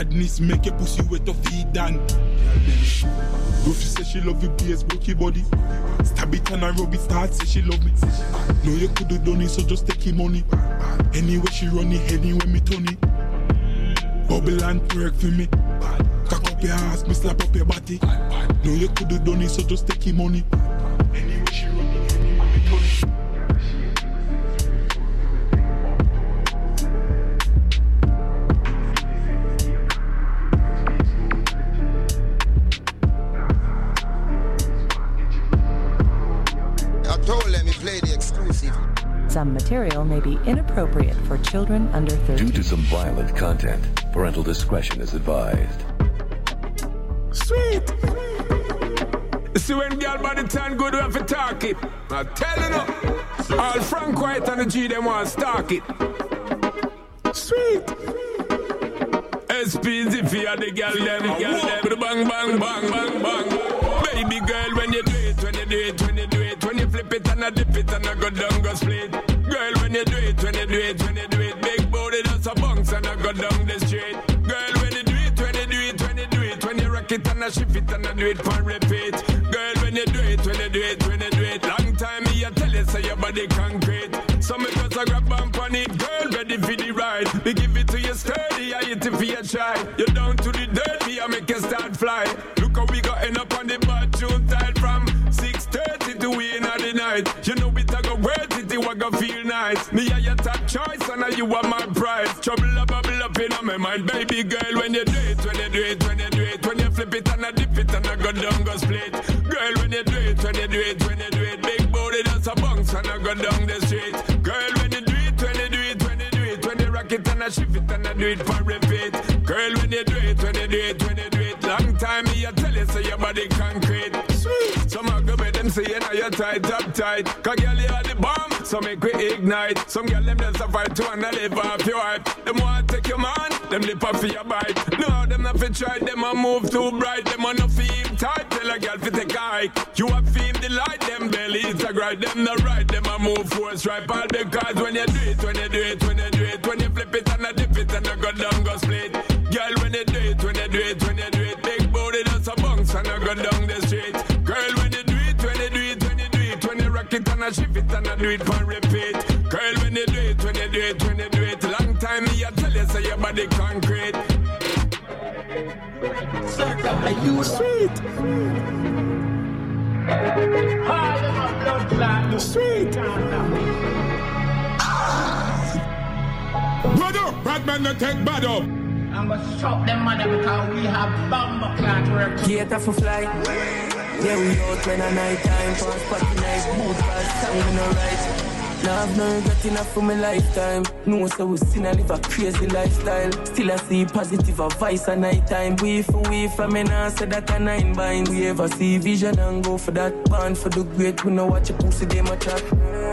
Madness make your pussy wet to feed down. If she say she love you, please broke your body. Stab it and I rub it, start say she love me. No, you could have done it, so just take your money. Anyway she run it, anyway me turn it. Bubble and twerk for me. Cock up your ass, me slap up your body. No, you could have done it, so just take your money. Anyway she run it, anyway me turn it. Some material may be inappropriate for children under 13. Due to some violent content, parental discretion is advised. Sweet! See when girl body turn good, we have to talk it. I'm telling you, all Frank White and the G, them want to stalk it. Sweet! SPZ for the girl, them. With the bang, bang, bang, bang, bang. Baby girl, when you do it, when you do it, when you do it. When you flip it and I dip it and I go down, go split. Girl, when you do it, when you do it, when you do it. Big booty does a bounce and I go down the street. Girl, when you do it, when you do it, when you do it. When you rock it and I shift it and I do it for repeat. Girl, when you do it, when you do it, when you do it. Long time me I tell you, say your body concrete. So me just a grab bump on it. Girl, ready for the ride. We give it to you sturdy, I hit it for your try. You down to the dirt, me I make you start fly. Look how we got end up on the bad tune tile from 6:30 to we in the night. You know we talk a worth it, you go feel nice. Me are your top choice and you are my prize. Trouble up, bubble up in my mind, baby girl. When you do it, when you do it, when you do it. When you flip it and I dip it and I go down, go split. Girl, when you do it, when you do it, when you do it. Big booty does a bounce and I go down the street. Girl, when you do it, when you do it, when you do it. When you rock it and I shift it and I do it for repeat. Girl, when you do it, when you do it, when you do it. Long time me I tell you, say your body concrete. Sweet. Some I go with them saying how you tight, up tight. Cause girl, you are the bomb, so make we ignite. Some girl, them just a fight to and live off your hype. Them want to take your man, them lip off for your bite. No, them not fi try, them a move too bright. Them a no feel tight, tell a girl fi take a hike. You a feel the light, them belly it's a grind. Them not right, them a move force right. All because when you do it, when you do it, when you do it. When you flip it and I dip it and I go down, go split. Girl, when you do it, when you do it, when you do it. Big booty does a bounce and I go down the street. Girl, when you do it, when you do it, when you do it. When you rock it and I shift it and I do it for repeat. Girl, when you do it, when you do it, when you do it. Long time me I tell you, say your body concrete. Are you sweet? Sweet. Brother, bad man don't take bad up. I'm gonna stop them money because we have bomb clock work. Gator for fly. Yeah, we out when a night time. Pass party nice, boot pass, song in a right. Now I've not got enough for my lifetime. No, so we still live a crazy lifestyle. Still I see positive advice at night time. We from me now say that a 9 bind. We ever see vision and go for that. Born for the great, we know watch a pussy them a chat.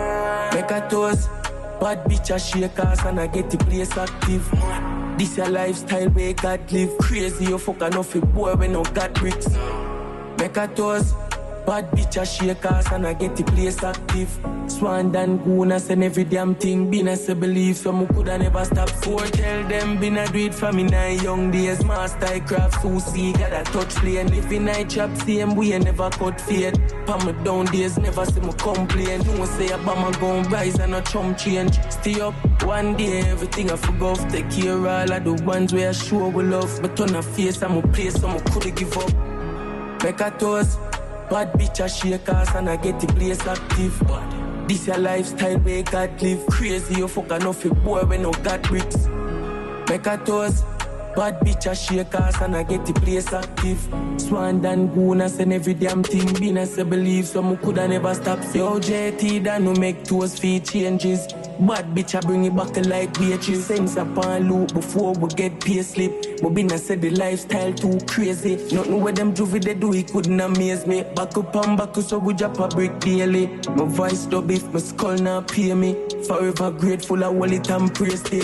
Make a toast, bad bitch a shake ass and I get the place active. This your lifestyle where God live. Crazy you fuck enough a boy when no got bricks. Make a toast, bad bitch a shake ass and I get the place active. Swan and Gunas and every damn thing. Been as a belief, so I coulda never stop. So tell them, been a do it from in my young days. Master craft, so see, got a touch play. And if in I chop, same way, never cut fade. Palm me down days, never see me complain. You won't say a bomber gon' rise and a chump change. Stay up, one day, everything I forgot. Take care of all of the ones where I show we love. But on a face, I'm a place, so I coulda give up. Make a toast, bad bitch a shake ass and I get the place active. This your lifestyle where God live. Crazy you fuck enough a boy when no got bricks. Make a toast, bad bitch a shake ass and I get the place active. Swan and Gunas and every damn thing. Been as a belief, so I coulda never stop. Yo JT that no make toes feet changes. Bad bitch I bring it back like Beatrice. Sense upon loop before we get pay slip. But been I said the lifestyle too crazy. Nothing where them juvie they do, it couldn't amaze me. Back up and back up so we drop a brick daily. My voice dub if my skull not pay me. Forever grateful I wallet and pray still.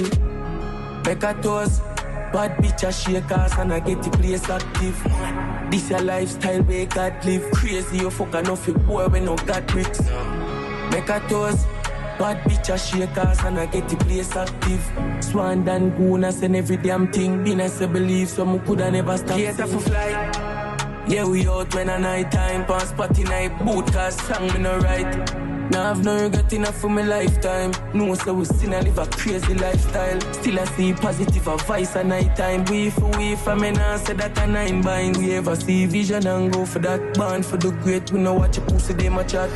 Make a toast, bad bitch a shake ass and I get the place active. This your lifestyle where God live. Crazy you fuck enough a boy when no got bricks. Make a toast, Bad bitch a shake ass and I get the place active. Swan dan gooners and every damn thing. Been as I believe, so I coulda never stop. Yes, I for fly. Yeah, we out when a night time. Pass party night, boot cause song me no right. Now I've no regret enough for my lifetime. No, so we still live a crazy lifestyle. Still I see positive advice at night time. We for me now say that a 9 bind. We ever see vision and go for that band for the great. We know what you pussy they my chat.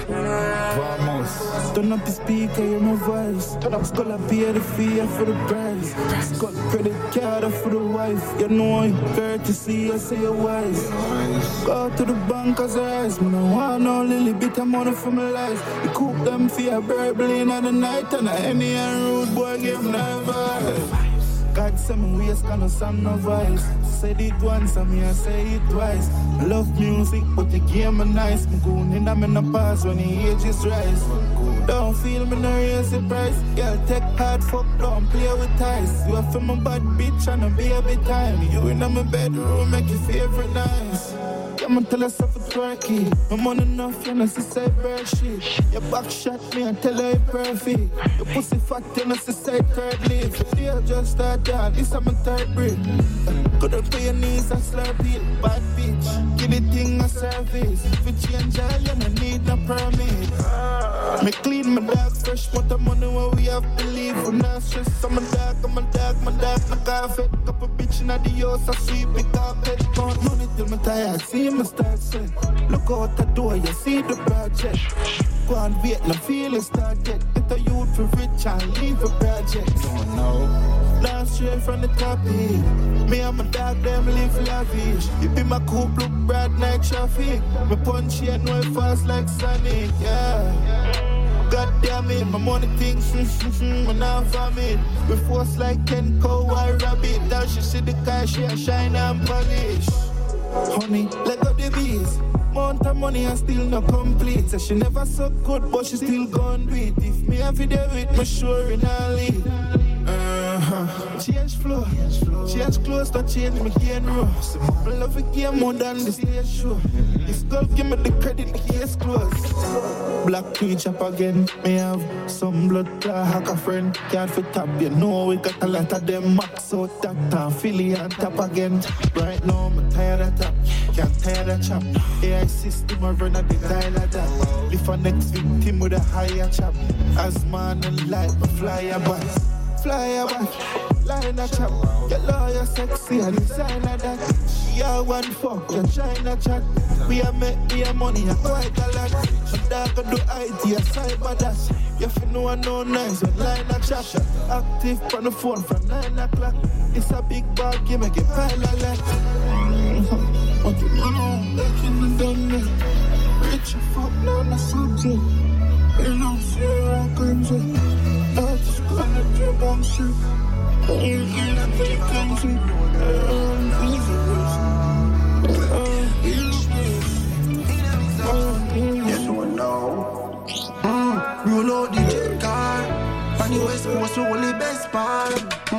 Vamos. Turn up the speaker, hear my voice. Skull up here the fee for the price. Skull credit card for the wife. You know you courtesy, I say you're wise. Go to the bank as I rise. Me no want no little bit of money for my life. Cook them for a burble in the night and any rude boy give never. God send me waste can no sound no voice. Said it once and me I say it twice. I love music but the game is nice. Me going in and me no pass when the age is rise. Don't feel me no raise the price. Girl take hard fuck don't play with ties. You are for my bad bitch and a baby time. You in my bedroom make your favorite nice. I'ma tell her stuff it's worky. I'm on enough, you know, she say bird shit. Your back shot me and tell her it's perfect. Your pussy fat, you know, she say third leaf. Feel just start down, this is my third break. Couldn't pay your knees and slurp it. Bad bitch, give the thing a service. If you change all, you don't need no permit. Me clean my dog, fresh with the money where we have to leave. I'm not stressed, I'm a dog, my dog, no coffee. Couple bitch in the house, I sweep the carpet. Count money till me tired, see me start saying. Look out the door, you see the project. Go and wait, no feeling started. Get a youth for rich and leave a project. Don't know. Now straight from the top here. Me and my dog, them live lavish. You be my coupe, look bright night traffic. Me punch yet no fast like Sonic, yeah. God damn it, my money thinks, me now vomit. We force like Ken Cow, white rabbit. Now she see the car, she a shine and polish. Honey, let go the bees. Mount of money and still not complete. So she never so good, but she still gon' do it. If me have video with me, sure in her lead. Change flow, change clothes, don't change me gain row. So I love the game more than the stage show. This girl give me the credit, the case closed. Black twitch up again, me have some blood clot, hack a friend. Can't fit up, you know we got a lot of them. Max out that time, Philly on top again. Right now I'm tired of that, can't tire the chop. AI system I run at the dial of that. Live a next victim with a higher chop. As man and light, my flyer back. Fly back, line a chop. Your lawyer sexy and designer that. She a one fuck, your China chat. We a make me a money, a quite a lot. My dog can do IT, a cyber dash. You feel no one no nice, when line a chat. Active on the phone from 9 o'clock. It's a big ball game, I get pile a lot. What you know, back in the day. Rich fuck, no, no subject. You know, fear I couldn't I just gonna drip on shit. You can't take country. Yes, one now. Roll out the jet car. On the west coast, so only best part.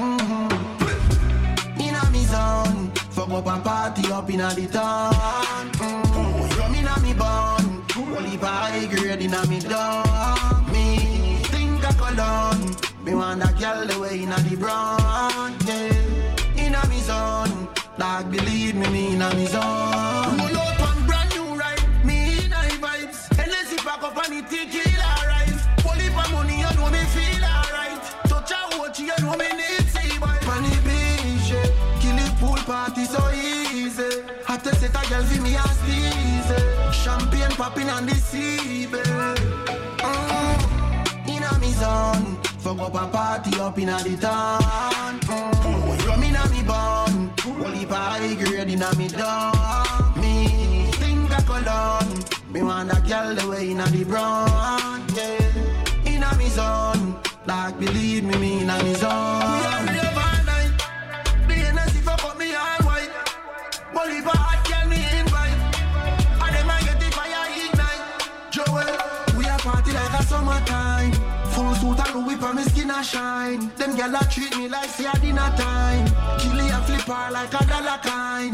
Inna me zone. Fuck up a party up inna the town. Rum inna me bun. Only high grade inna me down. Alone. Me want that girl the way inna the brown, yeah. Inna me zone, dog believe me inna me zone. Roll out one brand new ride, me inna the vibes. Unless you pack up on the tequila rise. Pull it for money, you know me feel alright. Touch a watch, you know me need see boy. Funny beach, kill it pool party so easy. Had to set a girl for me and squeeze. Champagne popping on the sea, baby. Inna me zone, fuck up a party up inna the town. Rum inna me bun, only high grade inna me down. Me think I cologne, me want that girl the way inna the brown. Yeah, inna me zone, like believe me inna me zone. We are real all night, the energy fuck up me all white. Only hot girl me invite, and them I get the fire ignite. Joel, we are party like a summertime. Full suit and whip on my skin a shine. Them gyal a treat me like say a dinner time. Killie a flipper like a dollar kind.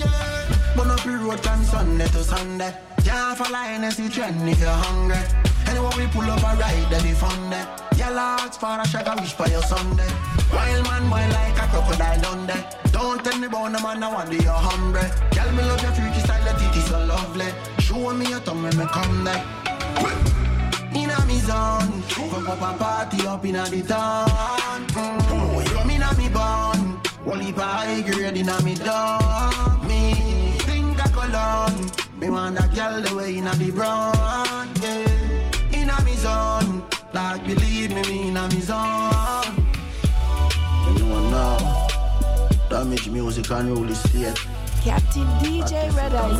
Yeah. Burn up the road from Sunday to Sunday. Can't follow NSC trend if you're hungry. Anyone we pull up a ride, then we found there. Y'all ask for a shag, I wish for your Sunday. Wild man, boy like a crocodile down there. Don't tell me about the man, I want to your hungry. Girl, me love your freaky style, that it is so lovely. Show me your tongue when me come there. Inna me zone, fuck up a party up inna the town. Me inna me bun, only high grade inna me dog. Me think I cologne, me want that girl the way inna the brown. Yeah, inna me zone, like believe me inna me zone. Anyone now? Damage music and rule the state. Captain DJ Red Eyes.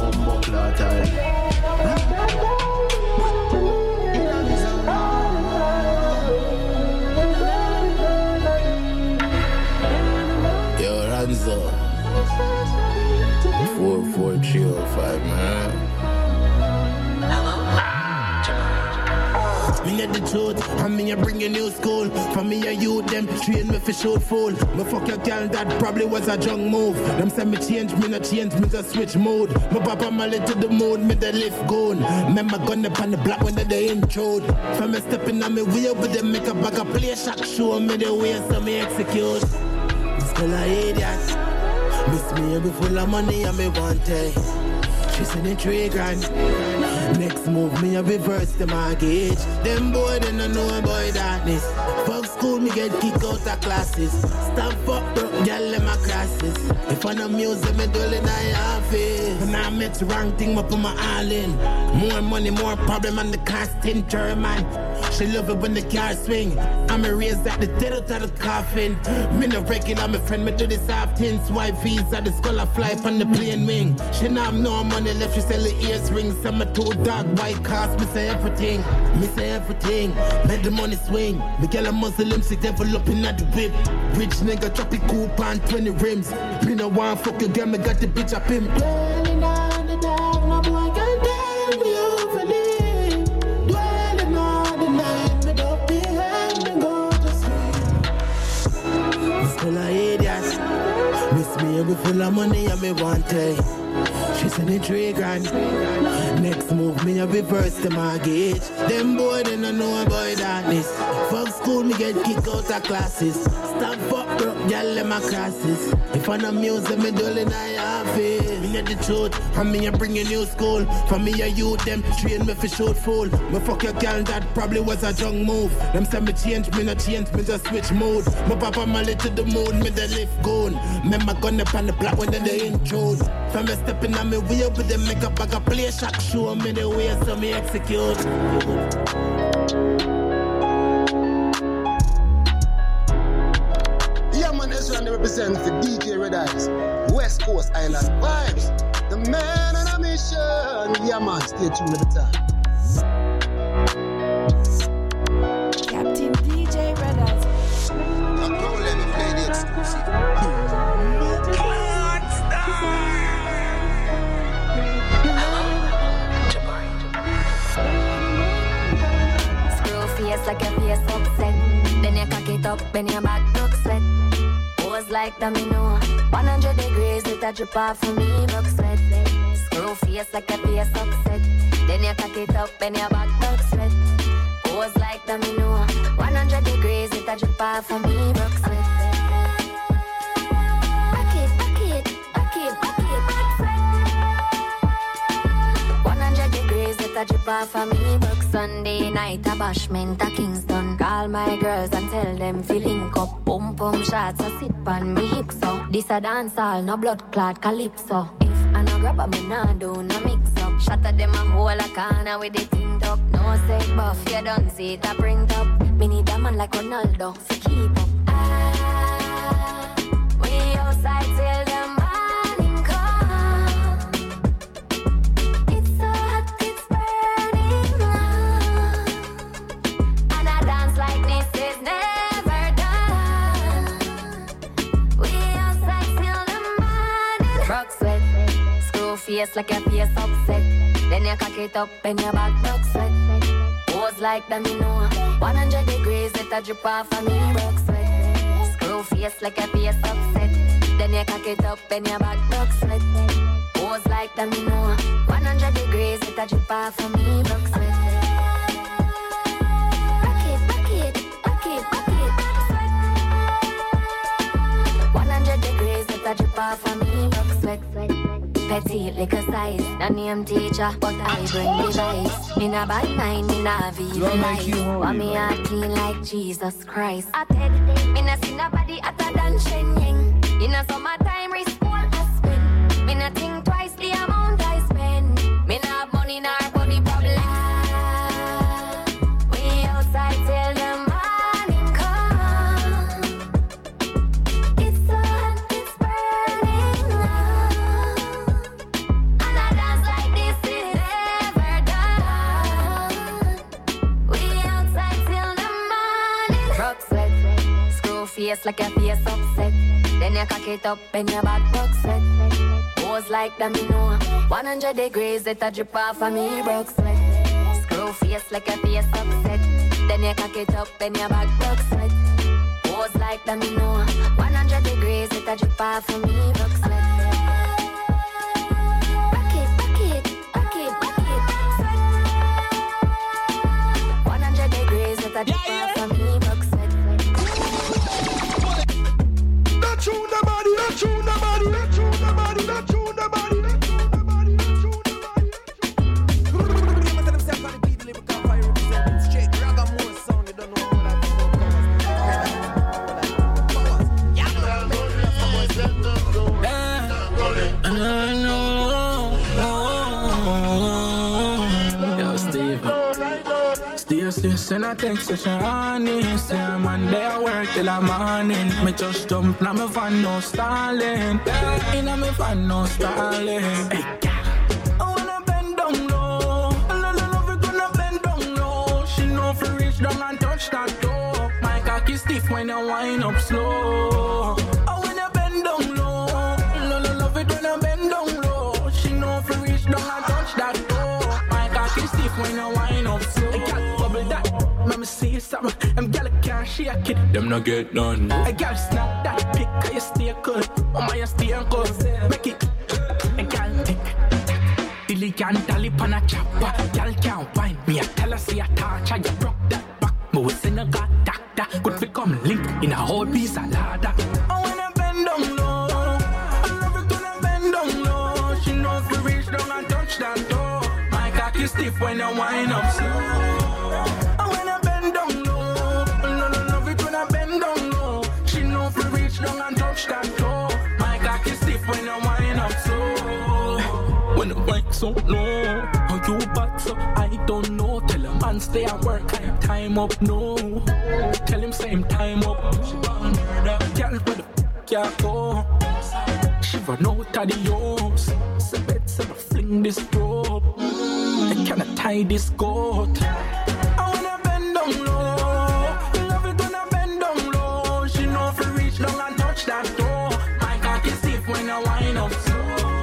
Yo, Ranzo 44305, man. Me get the truth, and me a bring a new school. For me a youth, them train me for shoot fool. Me fuck your girl, that probably was a drunk move. Them say me change, me not change, me just switch mode. Me papa Mali to the mood, me the lift gone. Me my gun up on the block when they intro. For me stepping on me wheel, but them make a bag of play shock. Show me the way, so me execute. Still a idiot. Miss me be full of money and me want it. She said it 3 grand. Next move, me a reverse the mortgage. Them boy, they don't know about darkness. Fuck school, me get kicked out of classes. Stop fuck broke, girl in my classes. If I no music, me dwell in my office. When I met the wrong thing, I put my all in. More money, more problem, and the constant German. She love it when the car swing. I'm a raised at the dead out of the coffin. Me no regular, my friend, me do the soft things. White visa, the skull a fly on the plane wing. She now have no money left, she sell the ears rings. I'm a 2 dog, white cars, me say everything. Me say everything, make the money swing. Me girl a Muslim, she developing at the whip. Rich nigga, drop it coupon, 20 rims. Me no want fuck your girl, me got the bitch up him. Dwelling on the dark, my boy can tell me over there. Dwelling on the night, me don't be behind me, go to sleep. Still a idiot. Miss me, we full of money and me want it. She said it 3 grand. Next move, me a reverse the mortgage. Them boy, they don't know about darkness. Fuck school, me get kicked out of classes. Stop fuck broke, girl in my classes. If I no music, me dwell in my office. Me get the truth, and me a bring a new school. For me a youth, them train me for shoot fool. Me fuck your girl, that probably was a junk move. Them say me change, me not change, me just switch mode. My papa Mali to the moon, me the lift gone. Me my gun up on the block when they intro. From me stepping on me wheel, but them make a bag of play shock. Show me the way, so me execute. Yeah, man, this one represents the DJ Red Eyes, West Coast Island vibes. The man on a mission. Yeah, man, stay tuned every time. Captain DJ Red Eyes. Now, come let me play the exclusive. Like a face upset. Then you cock it up, then your back look sweat. Pose like domino. 100 degrees, it a drip off for me, look sweat. Screw face like a face upset. Then you cock it up, then your back look sweat. Pose like domino. 100 degrees, it a drip off for me, look sweat. Back it, back it, back it, back it, back sweat. 100 degrees, it a drip off for me, look Sunday night, a bashment, a Kingston. Call my girls and tell them fi link up. Pum pum shots, a sit pan me hips so. This a dance all, no blood clot calypso. If I no grab a me nah do no mix up. Shatter them a whole a corner with the tint up. No say buff, you don't see it a print up. Me need a man like Ronaldo fi keep up. We outside till the morning come. It's so hot, it's burning long. And I dance like this is never done. We outside till the morning. Rock sweat, screw face like a face upset. Then you cock it up and your back rock sweat. Pose like domino. 100 degrees, it a drip off of me, rock sweat. Screw face like a face upset. Then you cock it up and your back rock sweat. Pose like domino. 100 degrees, it a drip off of me, rock sweat. me, rock sweat. Petite like a size, no name teacher, but I bring the vice. Me na bad mind, me na have evil life. Want me heart clean like Jesus Christ. I tell me na see nobody other than Shen Ying. In a summertime, risk all I spend. Me na think twice the amount I spend. Me na have money nor body problem. We outside till the morning come. It's so hot, it's burning up. And I dance like this is never done. We outside till the morning. Rock sweat, screw face like a face upset. Then you cock it up and your back rock sweat. Pose like domino, 100 degrees, it a drip off of me, broke sweat. Screw face like a face upset. Then you cock it up and your back rock sweat. Pose like domino, 100 degrees, it a drip off of me, broke sweat. Rock it, rock it, rock it, rock it, sweat. 100 degrees, it a drip off of me, broke sweat. Tune the body, not tune the body, not tune the body, not tune the body, not tune the body, not tune the body. Yo, Steve. Send a text to Shani. Say I'm on there work till the morning. Me just jump now me van no stalling. Inna me van no stalling. Hey, I wanna bend down low. I love it when I bend down low. She know for reach down and touch that door. My cocky stiff when I wind up slow. I wanna bend down low. Love it when I bend down low. She know for reach down and touch that door. My cocky stiff when I wind up slow. That, mama say something. I'm gal can't shake it. Them no get none. I gal snap that pic. Cause you stay cool. Mama you stay cool. Make it. I gal tick. Dilly can tally pan a chopper. Gal can't wind me. I tell her say I touch her. You broke that back. But we send a god doctor. Could become link in a whole piece of ladder. I wanna bend down low. I love it when I bend down low. She knows to reach down and touch that door. My cocky stiff when I wind up slow. So low, how you back so I don't know. Tell a man stay at work, I have time up, no. Tell him same time up. She want murder, girl, where the f*** ya go? She run out of the house. So better fling this rope. I cannot tie this goat. I wanna bend down low. Love it when I bend down low. She know if you reach down and touch that door. My cock is stiff when I wind up slow.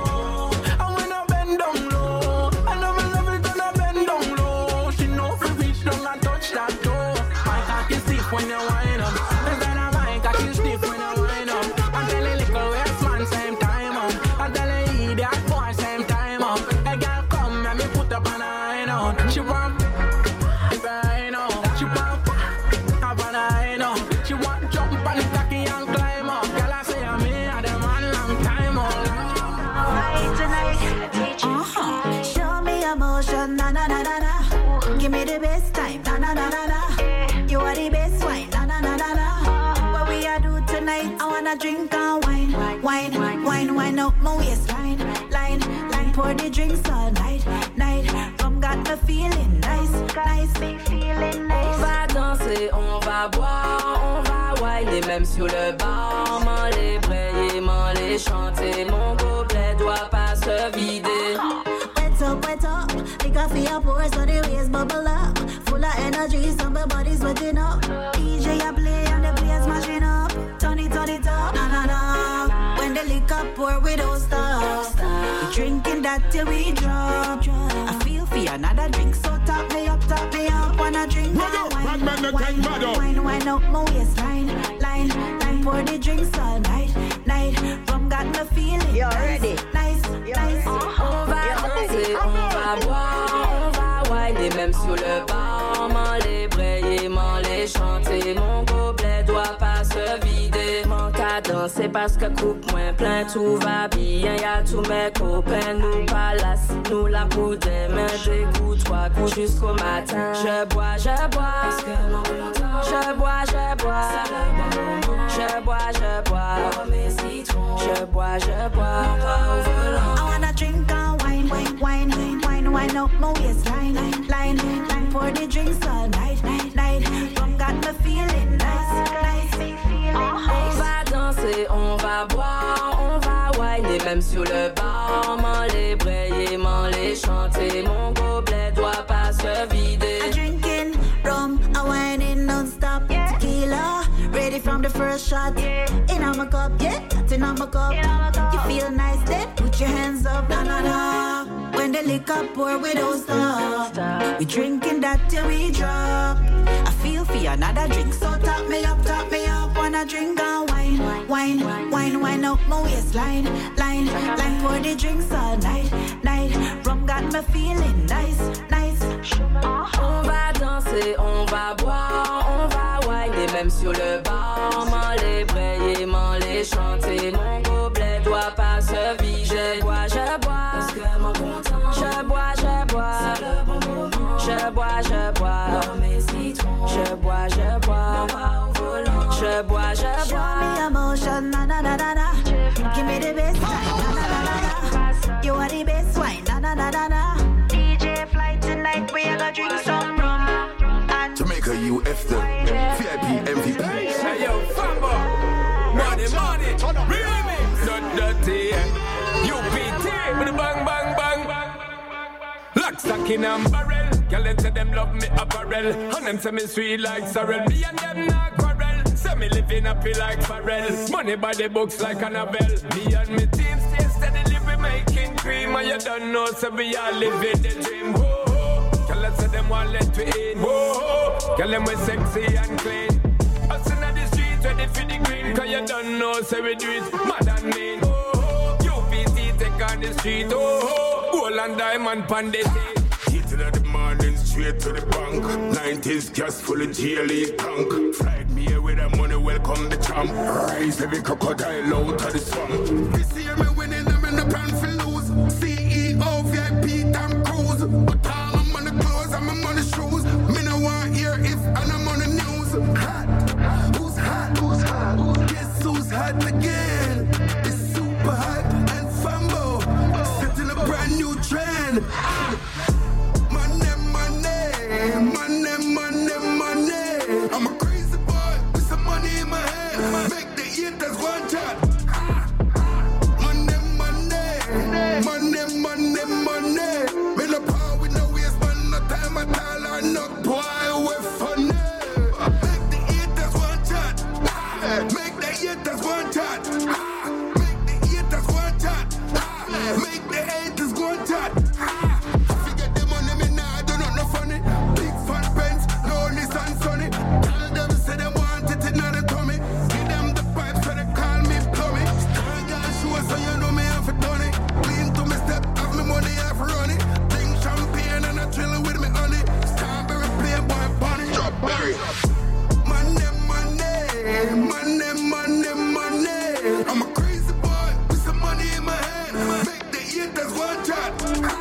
When you wind up, then I might cock you stiff when you wind up. I tell a little West man same time up. I tell a idiot boy same time up. A girl come and me put up on a high note. She want, if I know. She want, have an eye now. She want jump on the tacky and climb up. Girl I say I'm me and them man long time up. Show me emotion, na na na na na. Give me the best time, na na na na na. You are the best wine, na na na na na. What we a do tonight? I wanna drink and wine, wine, wine, wine up my waistline, line. Pour the drinks all night, night. Come got me feeling nice, nice, me feeling nice. On va danser, on va boire, on va wine, même sur le bar, m'en les brayer, m'en les chanter. Mon gobelet doit pas se vider. Wet up, like coffee up, pour so the waves bubble up. Full of energy, so my body's sweating up. DJ I play and the place smashing up. Turn it up, na na na. When the liquor pour, we don't stop. We drinking that till we drop. I feel for another drink, so top me up, wanna drink now. Wine up my waistline, line. Pour the drinks all night, night. Rum got me feeling you nice, ready? Nice, nice. On va danser, on va boire, on va wine, même sur le bar, m'en les brayer, m'en les chanter. Mon gobelet doit pas se vider. Mon cas c'est parce que coupe moins plein, tout va bien. Y'a tous mes copains, nous palace, nous la pour des mains, des coups, 3 coups jusqu'au matin. Je bois, je bois, je bois, je bois, je bois, je bois, je bois, je bois. I wanna drink and wine, wine, wine, wine up my waistline, line for the drinks all night, night. Don't got me feeling nice, nice. On va danser, on va boire, on va whiner, même sur le bar, m'en les brayer, m'en les chanter. Mon gobelet doit pas se vider. I'm drinking rum, I'm whining non-stop. Tequila, ready from the first shot. In on my cup, yeah, in on my cup. You feel nice then? Put your hands up, na na na. When the liquor pour, we don't stop. We drinking that till we drop. I feel for another drink, so top me up. Wanna drink and wine, wine up my waistline, line for the drinks all night. Rum got me feeling nice. On va danser, on va boire, on va whiner, même sur le bar, m'en les brayer, m'en les chanter. Mon gobelet doit pas se vider. Je bois, je bois, parce que mon bon temps. Je bois, je bois, c'est le bon moment. Je bois, je bois, dans mes citrons. Je bois, je bois, je bois, je bois. Show me emotion, na na na na na. Give me the best wine, na na na na na. You are the best wine, na na na na na. DJ fly tonight, we gonna drink some rum. Jamaica UFD, VIP MVP. Hey yo, Fambo, money, remix, not dirty. UPT, with the bang, bang, bang. Lock, stacking and barrel. Girl, them say them love me apparel. And them say me sweet like sorrel. Me and them not quarrel. Say me living happy like Pharrell. Money by the books like Annabelle. Me and me team stay steadily, we making cream. And you don't know, so we all living the dream. Whoa, whoa. Girl, them say them want let we in. Whoa, whoa. Girl, them we sexy and clean. Us in the streets ready for the green. Cause you don't know, so we do it mad and mean. Oh, oh. UPT take on the street. Oh, oh. Gold and diamond pandit. Heating of the morning, straight to the bank. 90s gas full of GLE tank. Fried me with the money, welcome the champ. Rise every crocodile out of the swamp. This year me winning, I'm in the plan for lose. CEO, VIP, Tom Cruise. But all I'm on the clothes, I'm on the shoes. Me no want hear if and I'm on the news. Hot, who's hot? Who's hot? Guess who's hot again? It's super hot and Fambo. Setting a brand new trend. Money. I'm a crazy boy with some money in my hand. Make the haters one chat. Money. Me no power with no waste, man. No time at all or no boy with funny. Make the haters one chat. Make the haters one chat. Make the haters one chat. Make the haters one chat. Forget the money, me nah do not no funny. Big fat pens, no Nissan Sunny. Tell them say they want it in the tummy. Give them the pipes so they call me plummy. Star girl show so you know me have a done it. Clean to me step, have me money, have run it. Drink champagne and I chill with me honey. Strawberry playboy bunny. Strawberry. Money. I'm a crazy boy with some money in my hand. Make the haters one chat.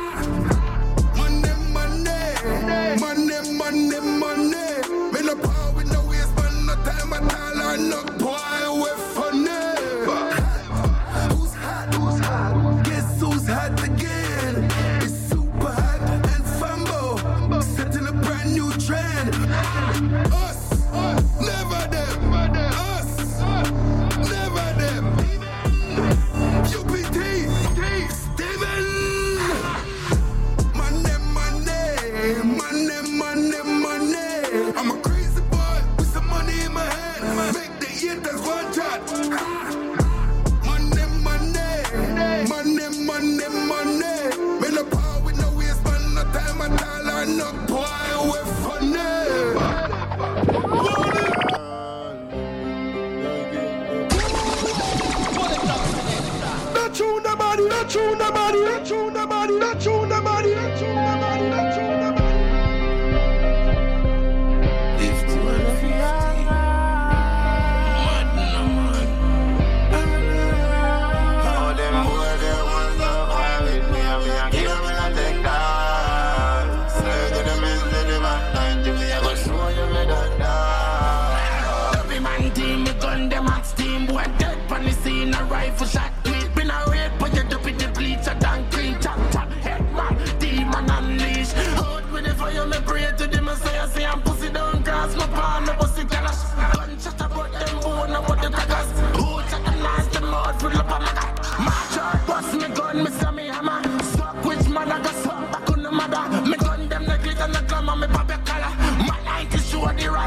Money. Me no power with no waste, man. No time at all or no boy with funny. Who's hot? Guess who's hot again? It's super hot and Fambo. Setting a brand new trend. Us, never them. Us, never them. UPT, Steven. Money. I'm a crazy boy with some money in my hand. Make the haters one chat. Money. Me no power with no waste, man. No time at all or no boy with funny. Not you nobody.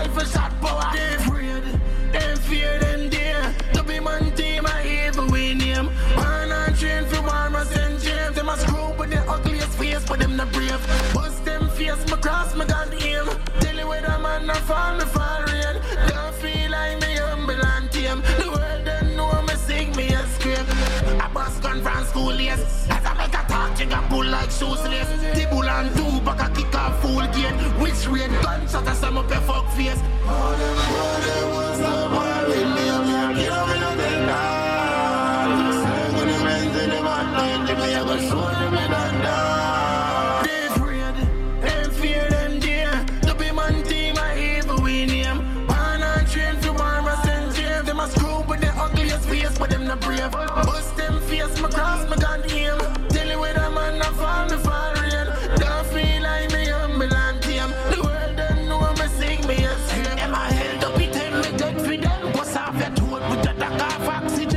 rifle shot power. They afraid, they fear them there. To be man team, I even win him. Man and train for war, my St. James. Them a screw with the ugliest face, but them not brave. Bust them face, my cross, my gun aim. Tell you where the man not fall, me fall rain. Don't feel like me humble and tame. The world don't know me sing, me a scream. I bust gun from school, yes. As I make a talk, you can pull like shoes lace. The bull and two back a kick off full gate. Which red gunshot I sum up your fuck face. All them was the war with me, I'm here, kill me no take down. Say good events in the man, they me a go show them in the dark. They afraid, they fear them there. To be man team, I even win him. Man and train for war, my St. James. Them a screw with the ugliest face, but them not brave. Bust them face, my cross, my gun aim. Tell you where the man not fall, me fall rain. Don't feel like me humble and tame. The world don't know me sing, me a scream. Am I held up, it tell me dead for them. Bust off your throat with the dark of oxygen.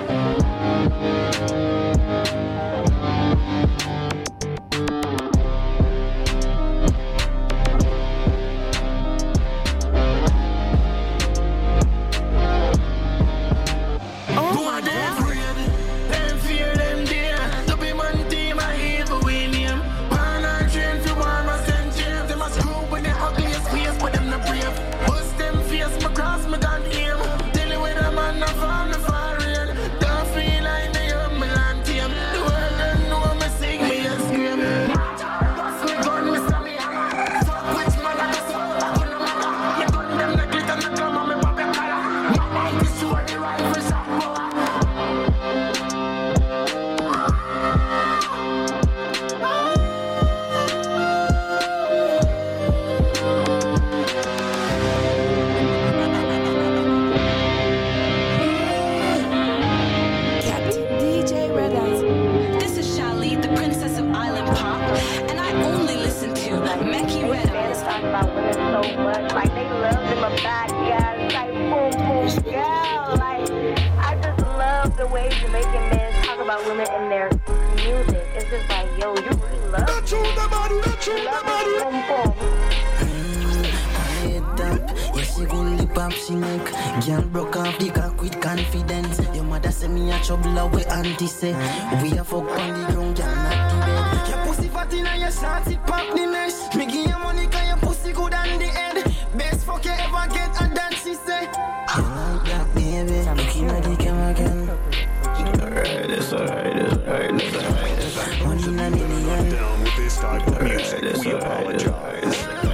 Girl broke off the cock with confidence. Your mother say me a trouble away auntie say. We a fuck on the ground, girl not the bed. Your pussy fat inna your shorts, it pop the mesh. Me give you money 'cause your pussy good on the head. Best fuck you ever get, and that she say. You like that, baby? Looking at the camera again. Alright, it's alright, it's alright, it's alright, it's alright. One in a million. Down with this type of music, we apologize.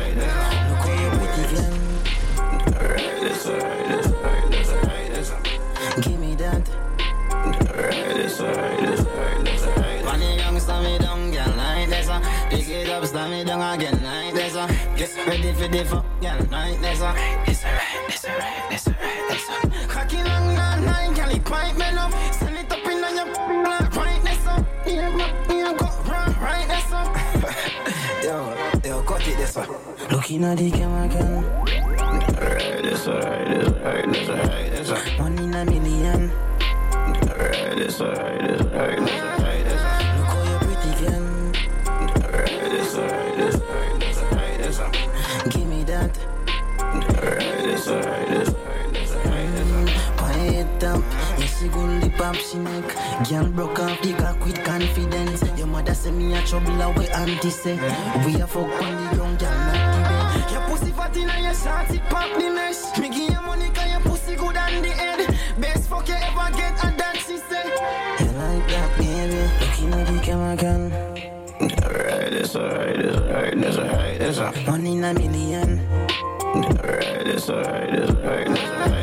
Look how you pretty girl. Alright, it's alright, it's alright, it's alright, it's alright. Give me that. Alright, it's alright, it's alright, it's alright. When you young, stand me down, girl, like this. Pick it up, stand me down again, like this. Get ready for the fuck, girl, like this. It's alright, it's alright, it's alright, it's alright. Cocky long, long, girl, it pipe me up. Send it up in on your black, right this up. Yeah, go right this up. Yo, cut it this up. Looking at the camera, girl. Alright, it's alright, it's alright, it's alright, it's alright. One in a million. Alright, it's alright, it's alright, it's alright, it's alright. Look how you pretty girl. Alright, it's alright, it's alright, it's alright, it's alright. Give me that. Alright, it's alright, it's alright, it's alright, it's alright. Quiet up, yes she good lip up she neck. Girl broke off the cock with confidence. Your mother say me a trouble away auntie say. We a fuck on the ground, girl not the bed. Your pussy fat inna your shorts, it pop the mesh. Me give you money 'cause your pussy good on the head. Best fuck you ever get, and that she say. You like that, baby? Looking at the camera, girl. Alright, it's alright, it's alright, it's alright, it's alright. One in a million. Alright, it's alright, it's alright, it's alright.